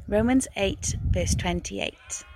Romans 8, verse 28.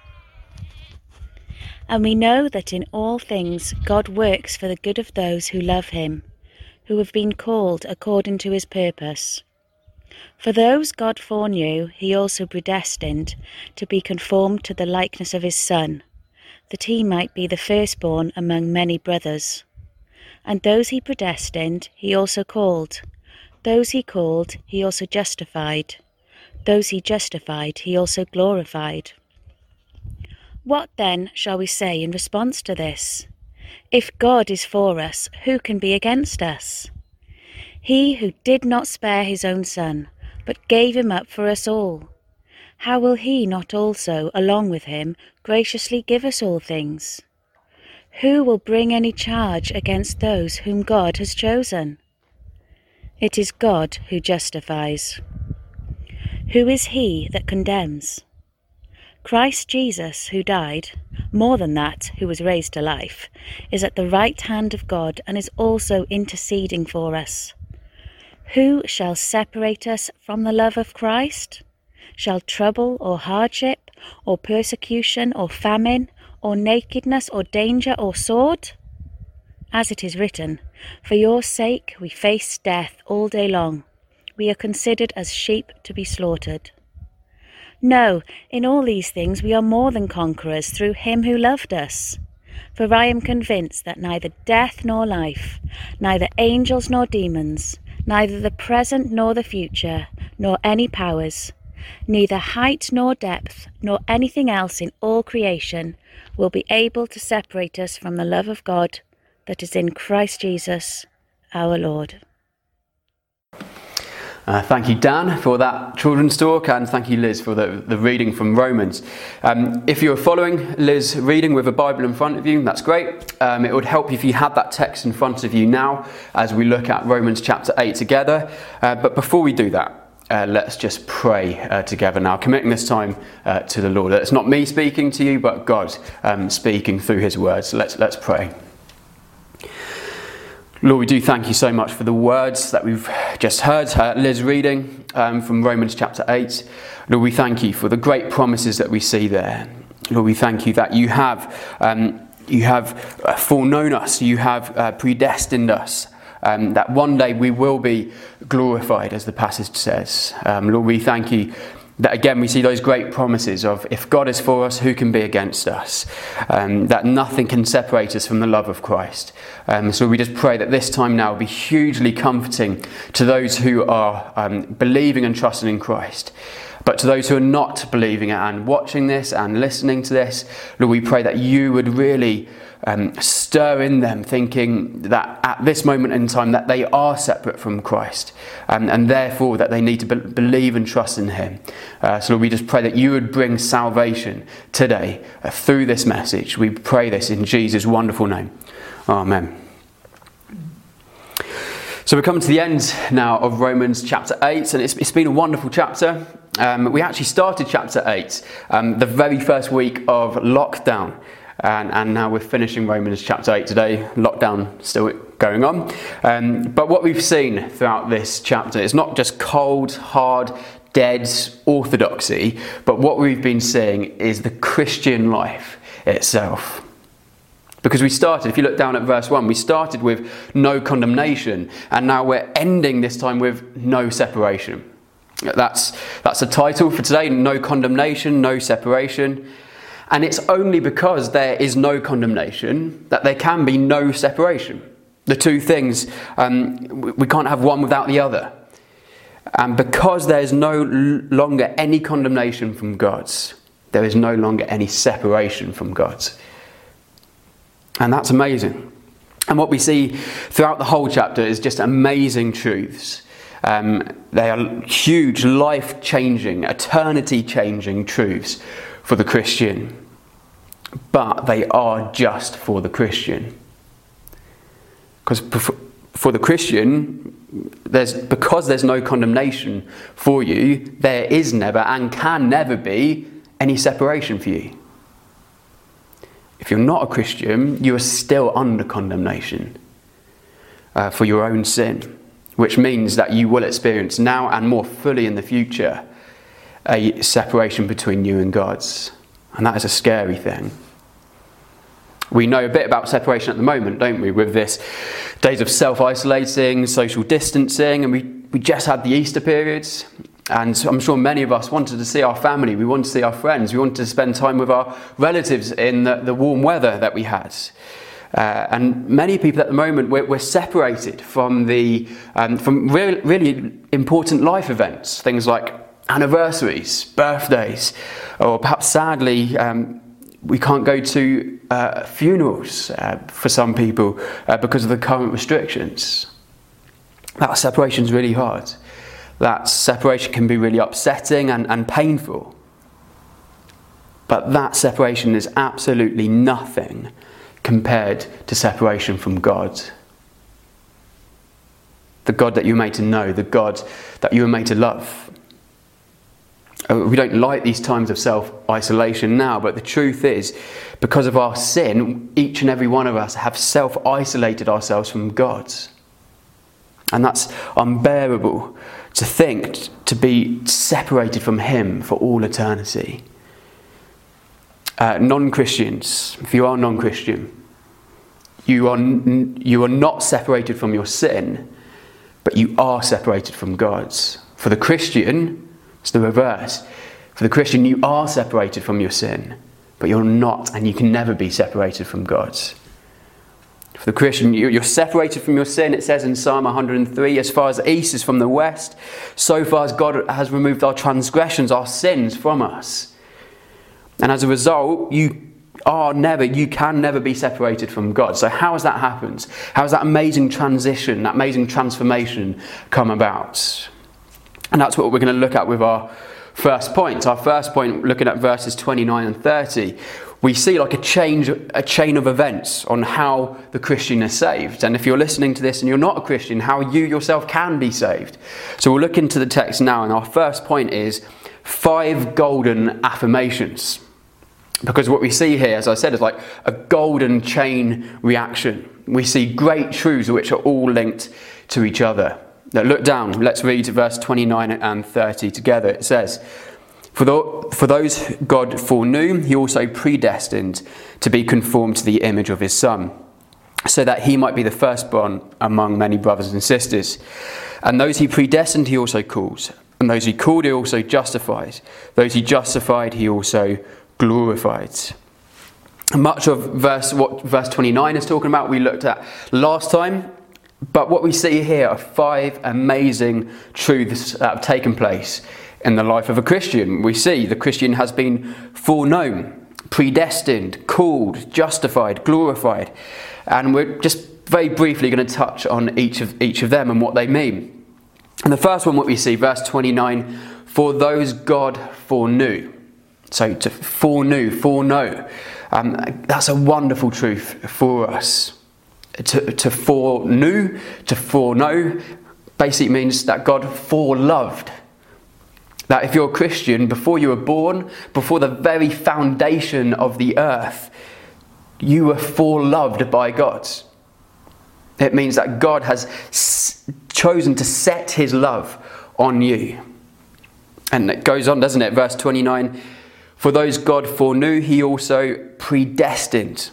And we know that in all things God works for the good of those who love him, who have been called according to his purpose. For those God foreknew, he also predestined to be conformed to the likeness of his Son, that he might be the firstborn among many brothers. And those he predestined, he also called. Those he called, he also justified. Those he justified, he also glorified. What then shall we say in response to this? If God is for us, who can be against us? He who did not spare his own Son, but gave him up for us all, how will he not also, along with him, graciously give us all things? Who will bring any charge against those whom God has chosen? It is God who justifies. Who is he that condemns? Christ Jesus, who died, more than that, who was raised to life, is at the right hand of God and is also interceding for us. Who shall separate us from the love of Christ? Shall trouble or hardship or persecution or famine or nakedness or danger or sword? As it is written, for your sake we face death all day long. We are considered as sheep to be slaughtered. No, in all these things we are more than conquerors through him who loved us. For I am convinced that neither death nor life, neither angels nor demons, neither the present nor the future, nor any powers, neither height nor depth, nor anything else in all creation will be able to separate us from the love of God that is in Christ Jesus our Lord. Thank you, Dan, for that children's talk, and thank you, Liz, for the reading from Romans. If you're following Liz reading with a Bible in front of you, that's great. It would help if you had that text in front of you now as we look at Romans chapter 8 together. But before we do that, let's just pray together now, committing this time to the Lord. It's not me speaking to you, but God speaking through his words. So let's pray. Lord, we do thank you so much for the words that we've just heard, Liz reading from Romans chapter 8. Lord, we thank you for the great promises that we see there. Lord, we thank you that you have foreknown us, you have predestined us, that one day we will be glorified, as the passage says. Lord, we thank you that again we see those great promises of if God is for us, who can be against us? That nothing can separate us from the love of Christ. So we just pray that this time now will be hugely comforting to those who are believing and trusting in Christ. But to those who are not believing and watching this and listening to this, Lord, we pray that you would really stir in them thinking that at this moment in time that they are separate from Christ and therefore that they need to believe and trust in him. So Lord, we just pray that you would bring salvation today through this message. We pray this in Jesus' wonderful name. Amen. So we're coming to the end now of Romans chapter 8, and it's been a wonderful chapter. We actually started chapter 8 the very first week of lockdown, and now we're finishing Romans chapter 8 today. Lockdown still going on. But what we've seen throughout this chapter is not just cold, hard, dead orthodoxy, but what we've been seeing is the Christian life itself. Because we started, if you look down at verse 1, we started with no condemnation, and now we're ending this time with no separation. That's a title for today, no condemnation, no separation. And it's only because there is no condemnation that there can be no separation. The two things, we can't have one without the other. And because there is no longer any condemnation from God, there is no longer any separation from God. And that's amazing. And what we see throughout the whole chapter is just amazing truths. They are huge, life-changing, eternity-changing truths for the Christian. But they are just for the Christian. Because for the Christian, because there's no condemnation for you, there is never and can never be any separation for you. If you're not a Christian, you are still under condemnation for your own sin, which means that you will experience now and more fully in the future a separation between you and God. And that is a scary thing. We know a bit about separation at the moment, don't we? With this days of self-isolating, social distancing, and we just had the Easter periods. And I'm sure many of us wanted to see our family, we wanted to see our friends, we wanted to spend time with our relatives in the warm weather that we had. And many people at the moment, we're separated from from really important life events, things like anniversaries, birthdays, or perhaps sadly, we can't go to funerals for some people because of the current restrictions. That separation is really hard. That separation can be really upsetting and painful. But that separation is absolutely nothing compared to separation from God. The God that you were made to know, the God that you were made to love. We don't like these times of self-isolation now, but the truth is, because of our sin, each and every one of us have self-isolated ourselves from God. And that's unbearable to think, to be separated from Him for all eternity. Non-Christians, if you are non-Christian, you are not separated from your sin, but you are separated from God. For the Christian, it's the reverse. For the Christian, you are separated from your sin, but you're not, and you can never be separated from God. For the Christian, you're separated from your sin, it says in Psalm 103, as far as the east is from the west, so far as God has removed our transgressions, our sins from us. And as a result, you can never be separated from God. So how has that happened? How has that amazing transition, that amazing transformation come about? And that's what we're going to look at with our first point. Our first point, looking at verses 29 and 30, we see like a chain of events on how the Christian is saved. And if you're listening to this and you're not a Christian, how you yourself can be saved. So we'll look into the text now, and our first point is 5 golden affirmations. Because what we see here, as I said, is like a golden chain reaction. We see great truths which are all linked to each other. Now look down, let's read verse 29 and 30 together. It says, For those God foreknew, He also predestined to be conformed to the image of His Son, so that He might be the firstborn among many brothers and sisters. And those He predestined, He also calls. And those He called, He also justified. Those He justified, He also glorified. Much of what verse 29 is talking about we looked at last time, but what we see here are 5 amazing truths that have taken place in the life of a Christian. We see the Christian has been foreknown, predestined, called, justified, glorified, and we're just very briefly going to touch on each of them and what they mean. And the first one, what we see, verse 29, for those God foreknew. So to foreknow, that's a wonderful truth for us. To foreknew, to foreknow, basically means that God foreloved. That if you're a Christian, before you were born, before the very foundation of the earth, you were foreloved by God. It means that God has chosen to set His love on you. And it goes on, doesn't it? Verse 29, for those God foreknew, He also predestined.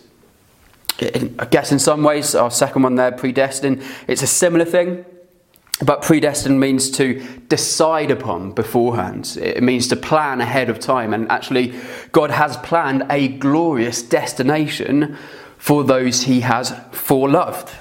I guess in some ways, our second one there, predestined, it's a similar thing. But predestined means to decide upon beforehand. It means to plan ahead of time. And actually, God has planned a glorious destination for those He has foreloved.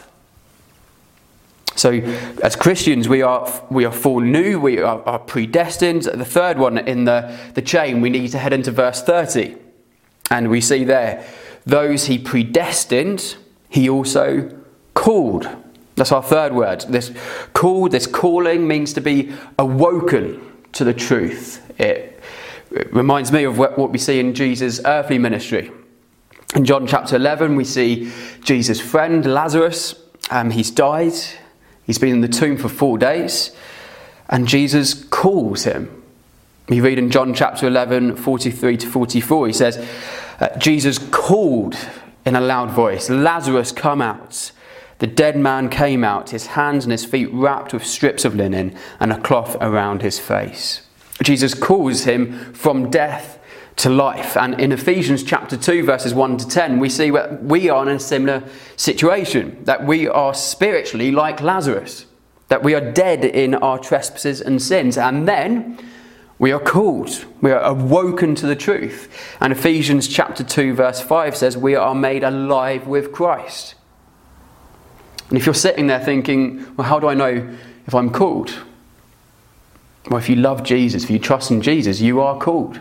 So, as Christians, we are foreknew, we are predestined. The third one in the chain, we need to head into verse 30. And we see there, those He predestined, He also called. That's our third word. This calling means to be awoken to the truth. It reminds me of what we see in Jesus' earthly ministry. In John chapter 11, we see Jesus' friend Lazarus. He's died. He's been in the tomb for 4 days. And Jesus calls him. We read in John chapter 11, 43 to 44, he says, Jesus called in a loud voice, Lazarus, come out. The dead man came out, his hands and his feet wrapped with strips of linen and a cloth around his face. Jesus calls him from death to life. And in Ephesians chapter 2, verses 1 to 10, we see that we are in a similar situation, that we are spiritually like Lazarus, that we are dead in our trespasses and sins. And then we are called, we are awoken to the truth. And Ephesians chapter 2, verse 5 says, we are made alive with Christ. And if you're sitting there thinking, well, how do I know if I'm called? Well, if you love Jesus, if you trust in Jesus, you are called.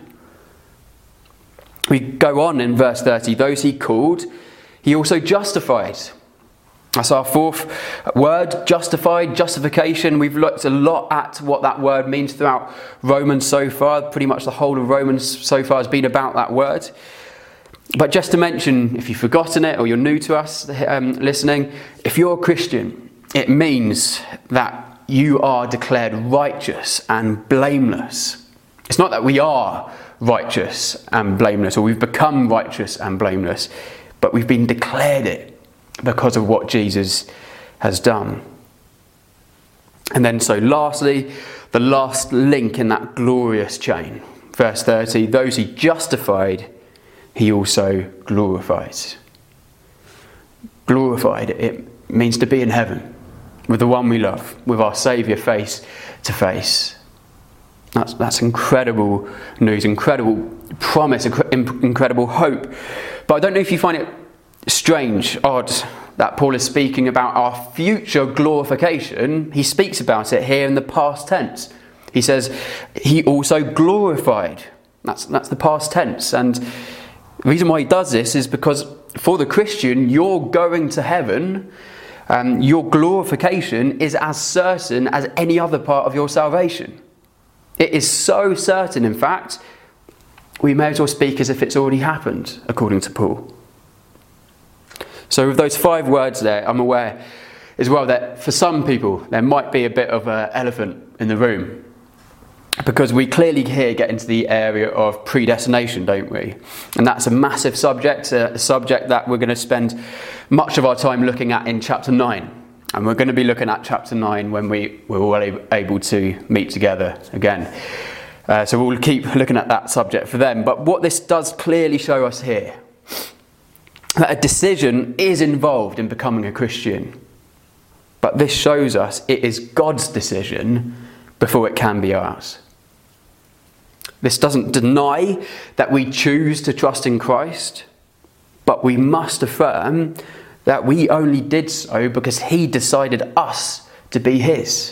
We go on in verse 30, those he called, he also justified. That's our fourth word, justified, justification. We've looked a lot at what that word means throughout Romans so far. Pretty much the whole of Romans so far has been about that word. But just to mention, if you've forgotten it or you're new to us listening, if you're a Christian, it means that you are declared righteous and blameless. It's not that we are righteous and blameless or we've become righteous and blameless, but we've been declared it because of what Jesus has done. And then so lastly, the last link in that glorious chain. Verse 30, those he justified, he also glorifies. Glorified, it means to be in heaven with the one we love, with our Saviour face to face. That's incredible news, incredible promise, incredible hope. But I don't know if you find it strange, odd, that Paul is speaking about our future glorification. He speaks about it here in the past tense. He says, he also glorified. That's the past tense. And the reason why he does this is because for the Christian, you're going to heaven. Your glorification is as certain as any other part of your salvation. It is so certain, in fact, we may as well speak as if it's already happened, according to Paul. So with those 5 words there, I'm aware as well that for some people there might be a bit of an elephant in the room. Because we clearly here get into the area of predestination, don't we? And that's a massive subject, a subject that we're going to spend much of our time looking at in chapter 9. And we're going to be looking at chapter 9 when we're all able to meet together again. So we'll keep looking at that subject for them. But what this does clearly show us here, that a decision is involved in becoming a Christian. But this shows us it is God's decision before it can be ours. This doesn't deny that we choose to trust in Christ, but we must affirm that we only did so because he decided us to be his.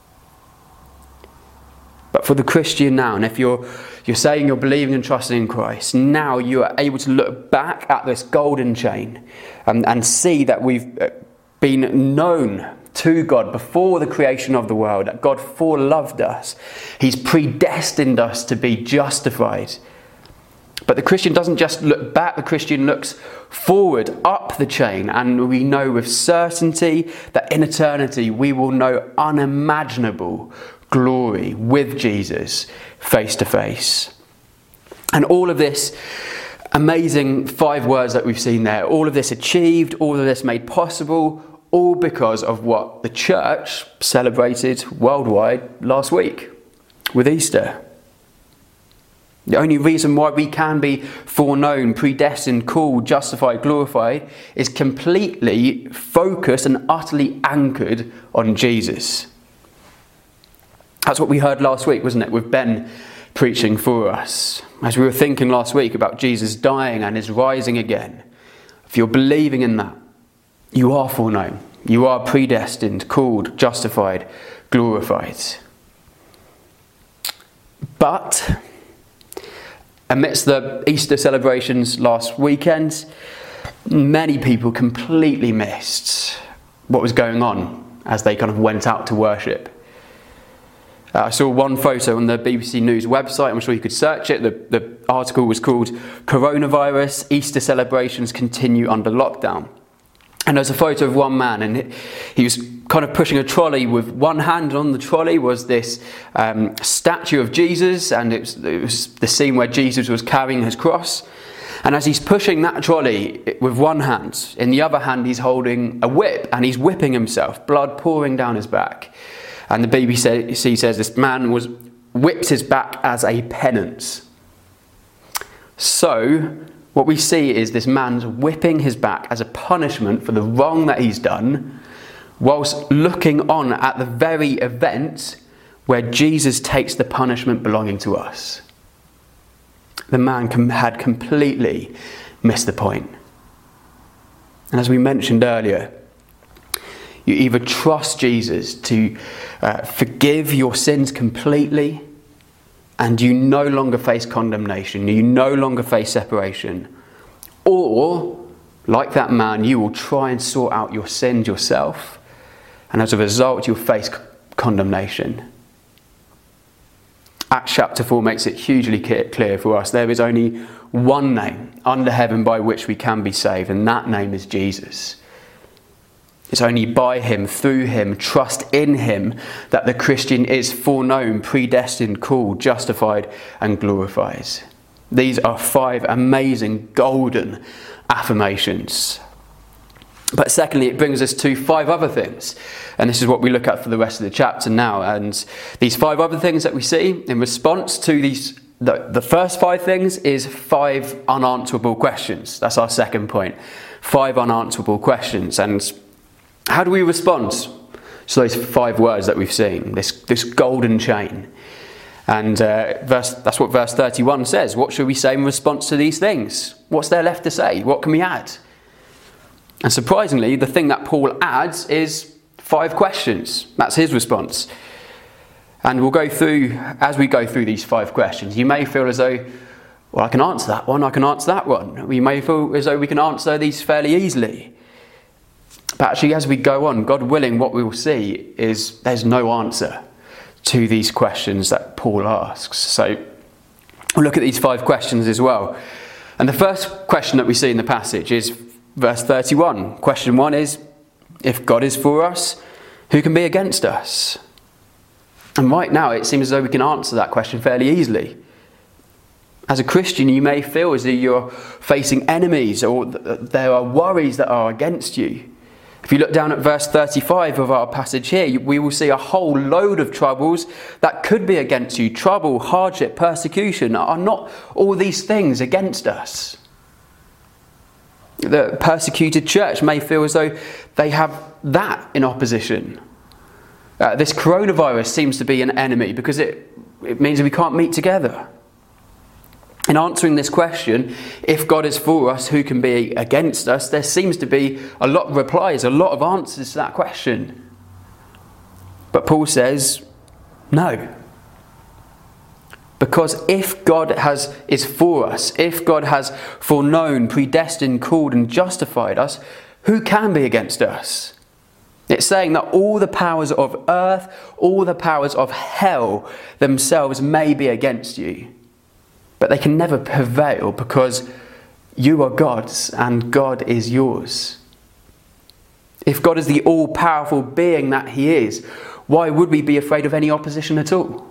But for the Christian now, and if you're saying you're believing and trusting in Christ, now you are able to look back at this golden chain and see that we've been known to God before the creation of the world, that God foreloved us. He's predestined us to be justified. But the Christian doesn't just look back, the Christian looks forward up the chain, and we know with certainty that in eternity we will know unimaginable glory with Jesus face to face. And all of this amazing 5 words that we've seen there, all of this achieved, all of this made possible, all because of what the church celebrated worldwide last week with Easter. The only reason why we can be foreknown, predestined, called, justified, glorified is completely focused and utterly anchored on Jesus. That's what we heard last week, wasn't it, with Ben preaching for us. As we were thinking last week about Jesus dying and his rising again. If you're believing in that, you are foreknown. You are predestined, called, justified, glorified. But amidst the Easter celebrations last weekend, many people completely missed what was going on as they kind of went out to worship. I saw one photo on the BBC News website. I'm sure you could search it. The article was called "Coronavirus Easter Celebrations Continue Under Lockdown." And there's a photo of one man, and he was kind of pushing a trolley with one hand. On the trolley was this statue of Jesus, and it was the scene where Jesus was carrying his cross. And as he's pushing that trolley with one hand, in the other hand he's holding a whip, and he's whipping himself, blood pouring down his back. And the BBC says this man was whipped his back as a penance. So, what we see is this man's whipping his back as a punishment for the wrong that he's done, whilst looking on at the very event where Jesus takes the punishment belonging to us. The man had completely missed the point. And as we mentioned earlier, you either trust Jesus to forgive your sins completely, and you no longer face condemnation, you no longer face separation. Or, like that man, you will try and sort out your sins yourself, and as a result, you'll face condemnation. Acts chapter 4 makes it hugely clear for us. There is only one name under heaven by which we can be saved, and that name is Jesus. It's only by him, through him, trust in him, that the Christian is foreknown, predestined, called, justified, and glorifies. These are 5 amazing golden affirmations. But secondly, it brings us to 5 other things. And this is what we look at for the rest of the chapter now. And these 5 other things that we see in response to these, the first 5 things is 5 unanswerable questions. That's our second point. 5 unanswerable questions. And how do we respond to those 5 words that we've seen? This golden chain. And that's what verse 31 says. What should we say in response to these things? What's there left to say? What can we add? And surprisingly, the thing that Paul adds is 5 questions. That's his response. And we'll go through, as we go through these 5 questions, you may feel as though, well, I can answer that one, I can answer that one. We may feel as though we can answer these fairly easily. But actually, as we go on, God willing, what we will see is there's no answer to these questions that Paul asks. So we'll look at these 5 questions as well. And the first question that we see in the passage is verse 31. Question 1 is, if God is for us, who can be against us? And right now, it seems as though we can answer that question fairly easily. As a Christian, you may feel as though you're facing enemies, or there are worries that are against you. If you look down at verse 35 of our passage here, we will see a whole load of troubles that could be against you. Trouble, hardship, persecution. Are not all these things against us? The persecuted church may feel as though they have that in opposition. This coronavirus seems to be an enemy because it means we can't meet together. In answering this question, if God is for us, who can be against us? There seems to be a lot of replies, a lot of answers to that question. But Paul says, no. Because if God is for us, if God has foreknown, predestined, called and justified us, who can be against us? It's saying that all the powers of earth, all the powers of hell themselves may be against you. But they can never prevail because you are God's and God is yours. If God is the all-powerful being that he is, why would we be afraid of any opposition at all?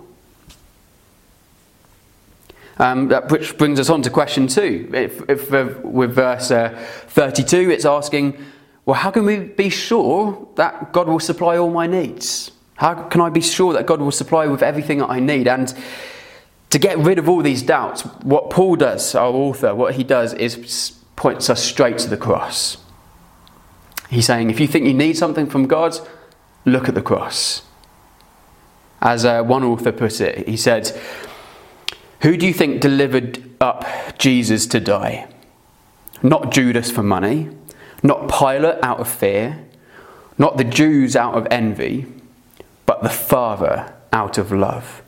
Which brings us on to question 2. With verse 32, it's asking, well, how can we be sure that God will supply all my needs? How can I be sure that God will supply with everything that I need? And to get rid of all these doubts, what Paul does, our author, what he does is points us straight to the cross. He's saying, if you think you need something from God, look at the cross. As one author put it, he said, who do you think delivered up Jesus to die? Not Judas for money, not Pilate out of fear, not the Jews out of envy, but the Father out of love.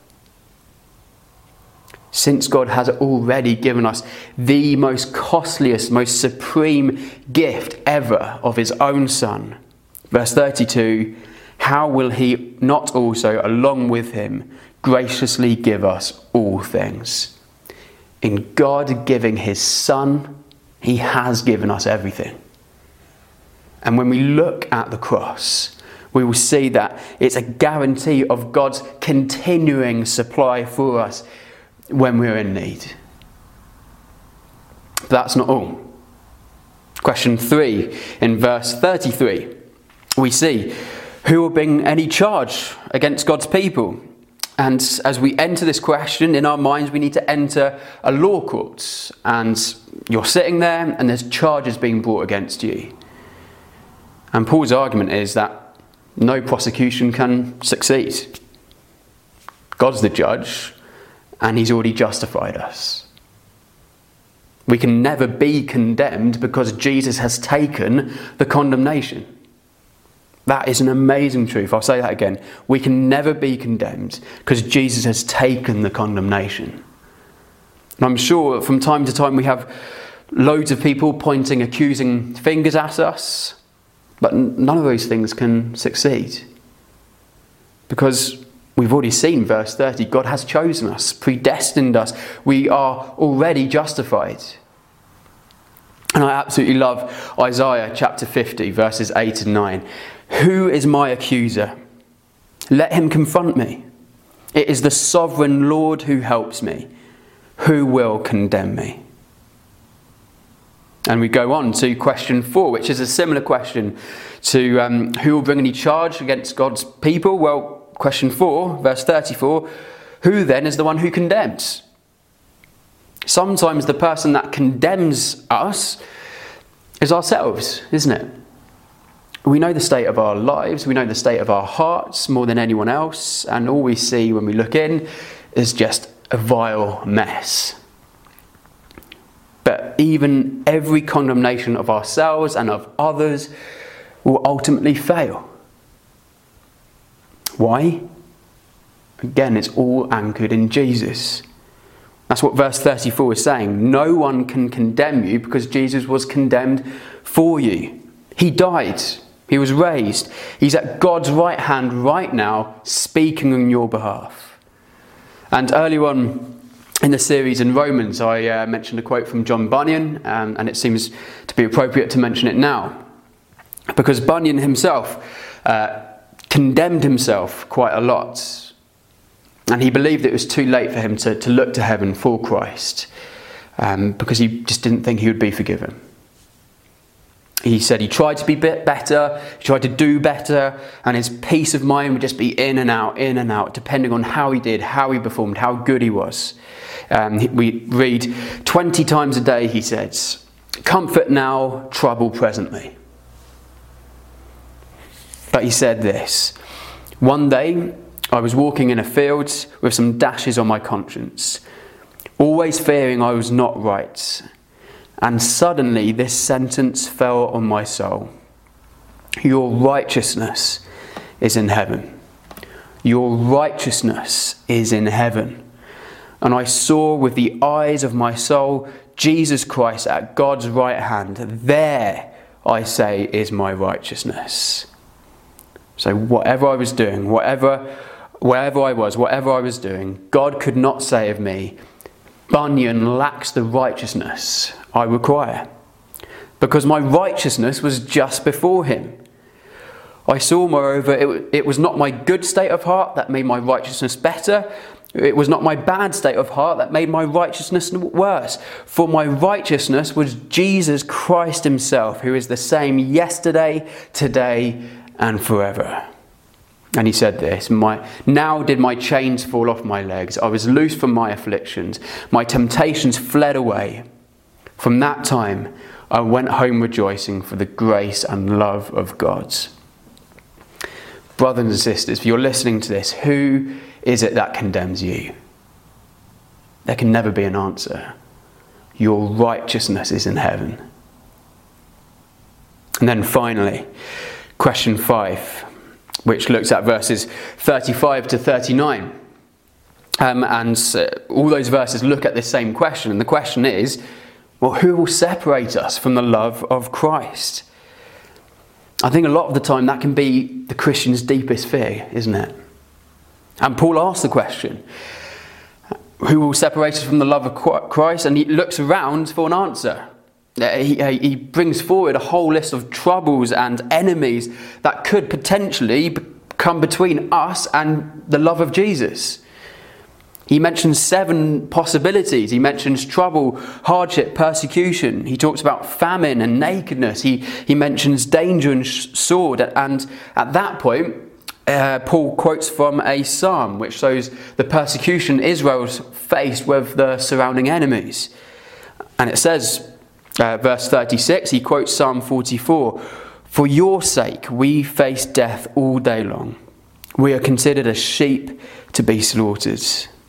Since God has already given us the most costliest, most supreme gift ever of his own Son. Verse 32, how will he not also, along with him, graciously give us all things? In God giving his Son, he has given us everything. And when we look at the cross, we will see that it's a guarantee of God's continuing supply for us when we're in need. But that's not all. Question 3, in verse 33, we see, who will bring any charge against God's people? And as we enter this question in our minds, we need to enter a law court. And you're sitting there and there's charges being brought against you. And Paul's argument is that no prosecution can succeed. God's the judge and he's already justified us. We can never be condemned because Jesus has taken the condemnation. That is an amazing truth. I'll say that again. We can never be condemned because Jesus has taken the condemnation. And I'm sure from time to time we have loads of people pointing accusing fingers at us, but none of those things can succeed. Because we've already seen verse 30, God has chosen us, predestined us. We are already justified. And I absolutely love Isaiah chapter 50, verses 8 and 9. Who is my accuser? Let him confront me. It is the sovereign Lord who helps me. Who will condemn me? And we go on to question 4, which is a similar question to who will bring any charge against God's people? Well, question 4, verse 34, who then is the one who condemns? Sometimes the person that condemns us is ourselves, isn't it? We know the state of our lives, we know the state of our hearts more than anyone else, and all we see when we look in is just a vile mess. But even every condemnation of ourselves and of others will ultimately fail. Why? Again, it's all anchored in Jesus. That's what verse 34 is saying. No one can condemn you because Jesus was condemned for you. He died. He was raised. He's at God's right hand right now, speaking on your behalf. And earlier on in the series in Romans, I mentioned a quote from John Bunyan, and it seems to be appropriate to mention it now. Because Bunyan himself condemned himself quite a lot. And he believed it was too late for him to look to heaven for Christ, because he just didn't think he would be forgiven. He said he tried to be a bit better, he tried to do better, and his peace of mind would just be in and out, depending on how he did, how he performed, how good he was. We read 20 times a day, he says, comfort now, trouble presently. But he said this, one day I was walking in a field with some dashes on my conscience, always fearing I was not right. And suddenly this sentence fell on my soul. Your righteousness is in heaven. Your righteousness is in heaven. And I saw with the eyes of my soul Jesus Christ at God's right hand. There, I say, is my righteousness. So whatever I was doing, wherever I was doing, God could not say of me, Bunyan lacks the righteousness I require, because my righteousness was just before him. I saw, moreover, it was not my good state of heart that made my righteousness better. It was not my bad state of heart that made my righteousness worse. For my righteousness was Jesus Christ himself, who is the same yesterday, today, and forever. And he said this, now did my chains fall off my legs. I was loose from my afflictions. My temptations fled away. From that time, I went home rejoicing for the grace and love of God. Brothers and sisters, if you're listening to this, who is it that condemns you? There can never be an answer. Your righteousness is in heaven. And then finally, question 5. Which looks at verses 35 to 39. All those verses look at this same question. And the question is, well, who will separate us from the love of Christ? I think a lot of the time that can be the Christian's deepest fear, isn't it? And Paul asks the question, who will separate us from the love of Christ? And he looks around for an answer. He brings forward a whole list of troubles and enemies that could potentially come between us and the love of Jesus. He mentions 7 possibilities. He mentions trouble, hardship, persecution. He talks about famine and nakedness. He mentions danger and sword. And at that point, Paul quotes from a psalm which shows the persecution Israel's faced with the surrounding enemies. And it says, verse 36, he quotes Psalm 44, "For your sake we face death all day long. We are considered as sheep to be slaughtered."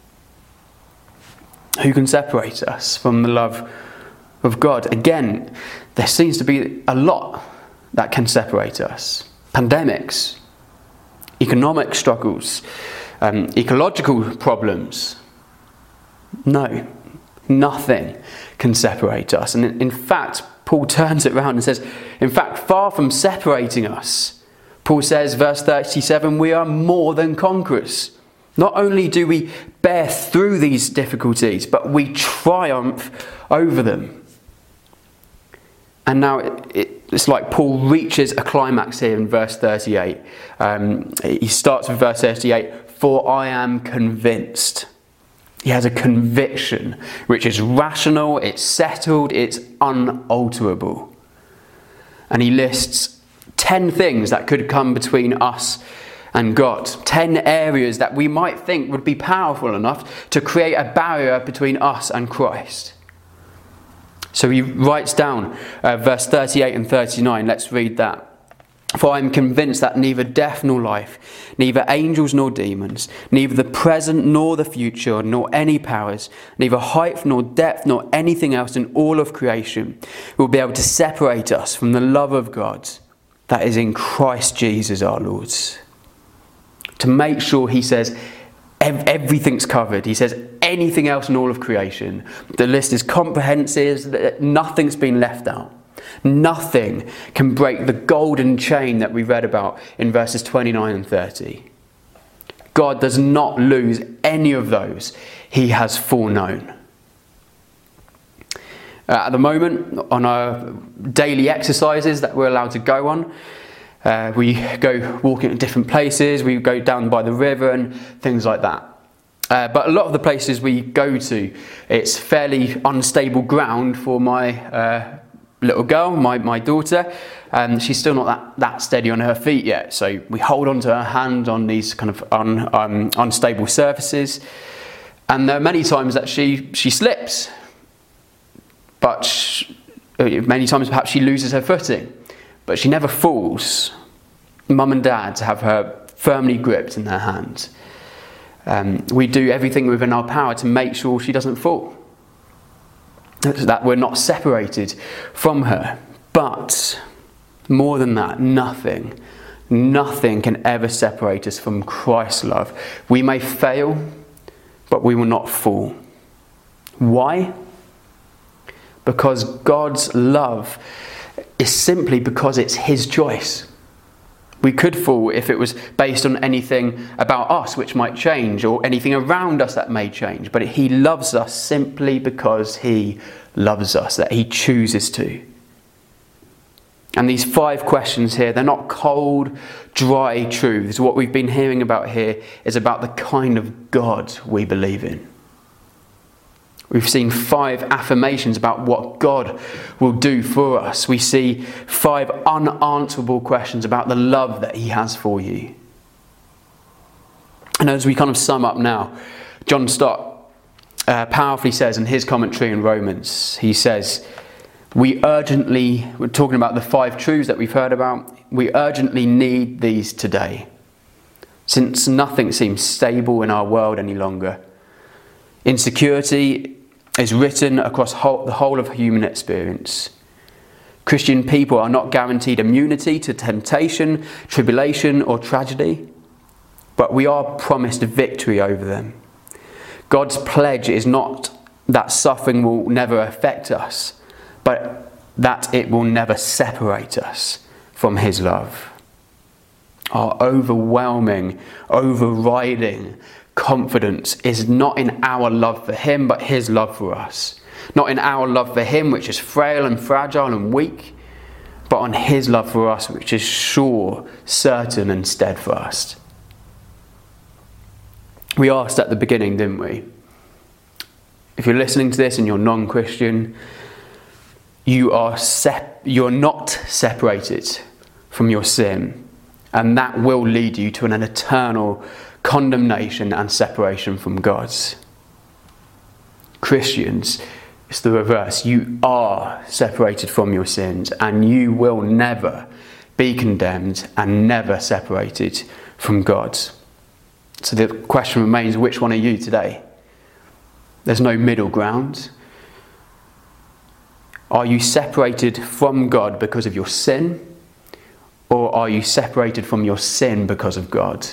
Who can separate us from the love of God? Again, there seems to be a lot that can separate us. Pandemics, economic struggles, ecological problems. No, nothing can separate us. And in fact, Paul turns it around and says, in fact, far from separating us, Paul says, verse 37, we are more than conquerors. Not only do we bear through these difficulties, but we triumph over them. And now it's like Paul reaches a climax here in verse 38. He starts with verse 38, "For I am convinced." He has a conviction which is rational, it's settled, it's unalterable. And he lists 10 things that could come between us and God. 10 areas that we might think would be powerful enough to create a barrier between us and Christ. So he writes down verse 38 and 39. Let's read that. "For I am convinced that neither death nor life, neither angels nor demons, neither the present nor the future, nor any powers, neither height nor depth, nor anything else in all of creation will be able to separate us from the love of God that is in Christ Jesus our Lord." To make sure, he says, everything's covered. He says anything else in all of creation. The list is comprehensive, nothing's been left out. Nothing can break the golden chain that we read about in verses 29 and 30. God does not lose any of those he has foreknown. At the moment, on our daily exercises that we're allowed to go on, we go walking at different places, we go down by the river and things like that. But a lot of the places we go to, it's fairly unstable ground for my little girl, my daughter. She's still not that steady on her feet yet. So we hold onto her hand on these kind of unstable surfaces. And there are many times that she slips. But many times perhaps she loses her footing. But she never falls. Mum and Dad have her firmly gripped in their hands. We do everything within our power to make sure she doesn't fall, that we're not separated from her. But more than that, nothing can ever separate us from Christ's love. We may fail, but we will not fall. Why? Because God's love is simply because it's his choice. We could fall if it was based on anything about us which might change, or anything around us that may change. But he loves us simply because he loves us, that he chooses to. And these 5 questions here, they're not cold, dry truths. What we've been hearing about here is about the kind of God we believe in. We've seen 5 affirmations about what God will do for us. We see 5 unanswerable questions about the love that he has for you. And as we kind of sum up now, John Stott powerfully says in his commentary in Romans, he says, we're talking about the 5 truths that we've heard about, we urgently need these today, since nothing seems stable in our world any longer. Insecurity is written across the whole of human experience. Christian people are not guaranteed immunity to temptation, tribulation, or tragedy, but we are promised victory over them. God's pledge is not that suffering will never affect us, but that it will never separate us from his love. Our overwhelming, overriding confidence is not in our love for him, but his love for us. Not in our love for him, which is frail and fragile and weak, but on his love for us, which is sure, certain and steadfast. We asked at the beginning, didn't we? If you're listening to this and you're non-Christian, you're not separated from your sin, And that will lead you to an eternal condemnation and separation from God. Christians, it's the reverse. You are separated from your sins, and you will never be condemned and never separated from God. So the question remains, which one are you today? There's no middle ground. Are you separated from God because of your sin? Or are you separated from your sin because of God?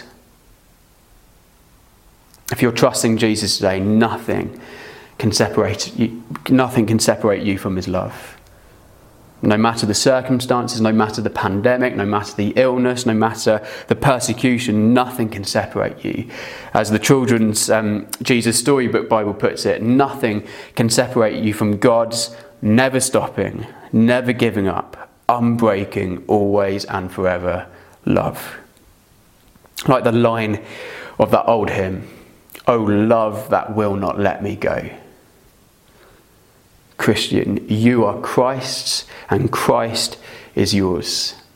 If you're trusting Jesus today, nothing can separate you from his love. No matter the circumstances, no matter the pandemic, no matter the illness, no matter the persecution, nothing can separate you. As the children's Jesus Storybook Bible puts it, nothing can separate you from God's never stopping, never giving up, unbreaking, always and forever love. Like the line of that old hymn, "Oh love that will not let me go." Christian, you are Christ's and Christ is yours.